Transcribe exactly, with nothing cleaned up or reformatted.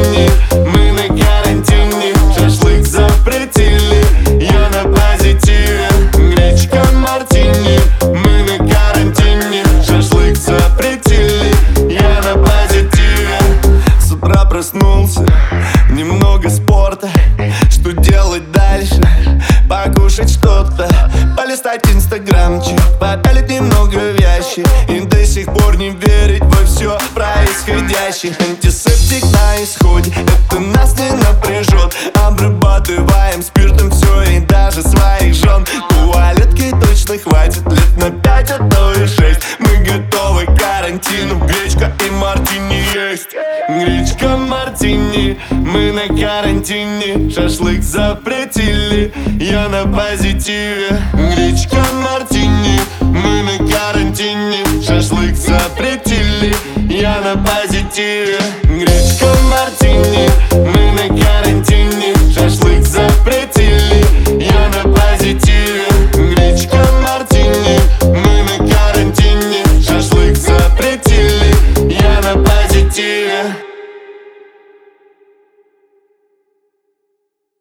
мартини, мы на карантине. Шашлык запретили, я на позитиве. Гречка мартини, мы на карантине. Шашлык запретили, я на позитиве. С утра проснулся, немного спорта. Что делать дальше? Покушать что-то, полистать инстаграмчик, попялить немного вящи и до сих пор не верить во все происходящее. Антисептик на исходе, это нас не напряжет. Обрабатываем спиртом все и даже своих жен. Туалетки точно хватит лет на пять, а то и шесть. Мы готовы к карантину, гречка и мартини есть. Гречка мартини, мы на карантине. Шашлык запретили, я на позитиве. Гречка мартини, мы на карантине. Шашлык запретили, я на позитиве. Гречка мартини, мы на карантине. Шашлык запретили, я на позитиве. Гречка мартини, мы на карантине. Шашлык запретили.